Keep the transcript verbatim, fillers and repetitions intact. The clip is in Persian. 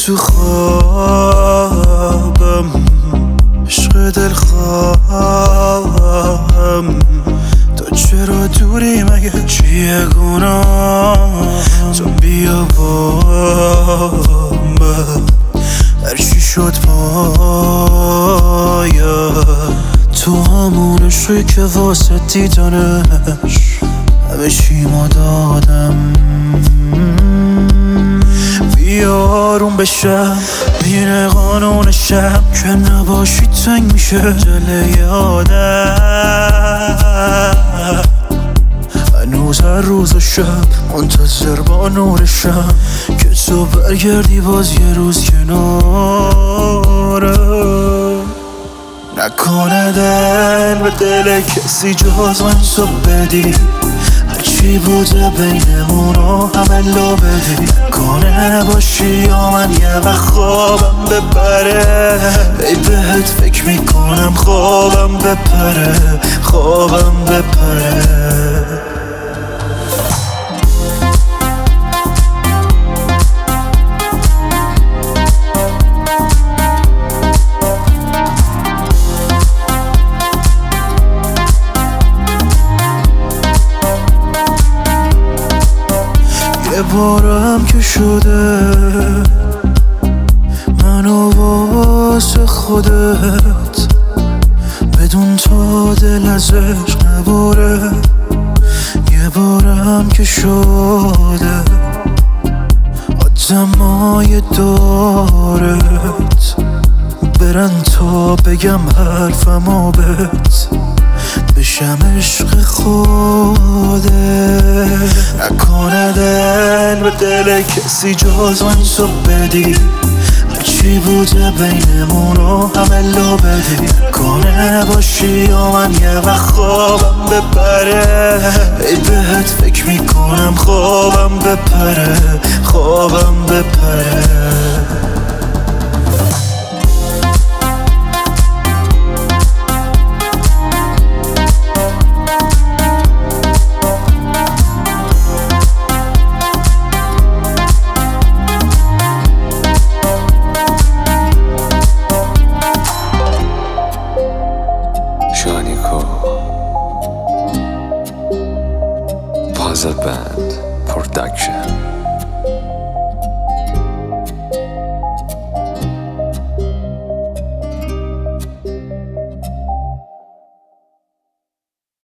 تو خوابم عشق دل خواهم تو چرا دوری مگه چیه گناه تو بیا با من هر چی شد پایم تو همون عشقی که واسه دیدنش همه چی ما دادم بیا آروم بشم اینه قانونشم که نباشی تنگ میشه دل یادم هنوز هر روز و شب منتظر با نورشم که تو برگردی باز یه روز کنارم نکنه دل به دل کسی جز من تو بدی هرچی بوده بینمونو همه لو بدی نکنه باشی یا من یه وقت خوابم ببره ای بهت فکر میکنم خوابم بپره خوابم بپره یه بارم که شده منو واسه خودت بدون تو دل از عشق نباره یه بارم که شده آدمای دارت برن تا بگم حرفمو بهت بشم عشق خوده نکنه دل به دل کسی جز من تو بدی هرچی بوده بینمونو همه لو بدی نکنه باشی یا من یه وقت خوابم بپره ای بهت فکر میکنم خوابم بپره خوابم بپره